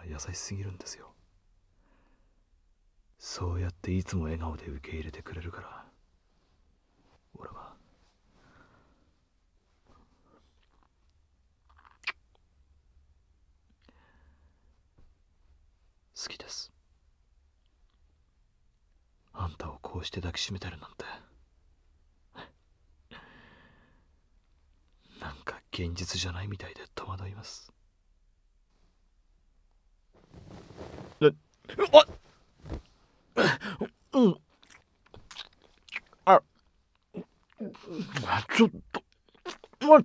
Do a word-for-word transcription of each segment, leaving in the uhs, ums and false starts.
優しすぎるんですよ。そうやっていつも笑顔で受け入れてくれるから、俺は好きです。あんたをこうして抱きしめてるなんて、なんか現実じゃないみたいで戸惑います。え、あ、うん、あ、ちょっと待って、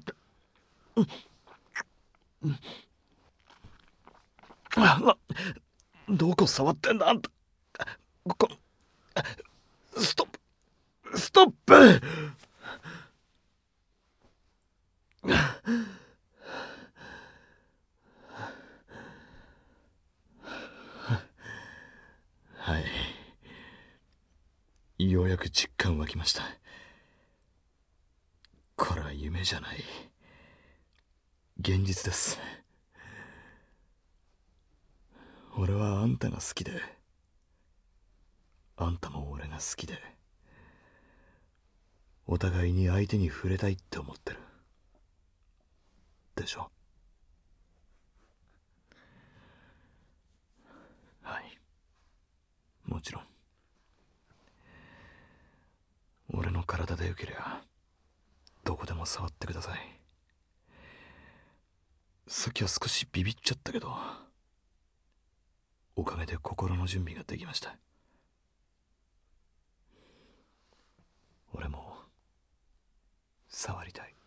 あ、どこ触ってんだあんた。こストップ、ストップ。はい、ようやく実感湧きました。これは夢じゃない、現実です。俺はあんたが好きで、あんたも俺が好きで、お互いに相手に触れたいって思ってるでしょ。はい、もちろん。俺の体でよけりゃどこでも触ってください。さっきは少しビビっちゃったけど、おかげで心の準備ができました。俺も触りたい。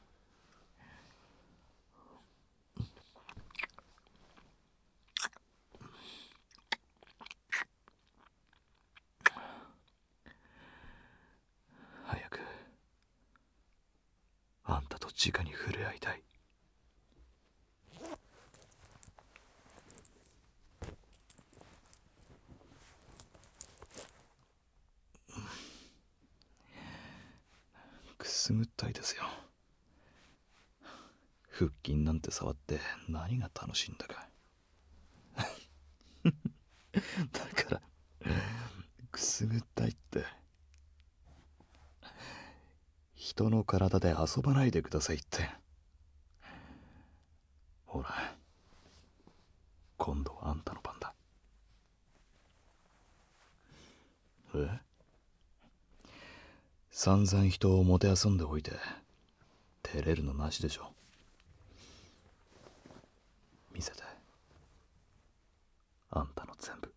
早くあんたと直に触れ合いたい。くすぐったいですよ。腹筋なんて触って何が楽しいんだか。だからくすぐったいって。人の体で遊ばないでくださいって。ほら、今度はあんたの番だ。え？散々人をもてあそんでおいて照れるのなしでしょ。見せて、あんたの全部。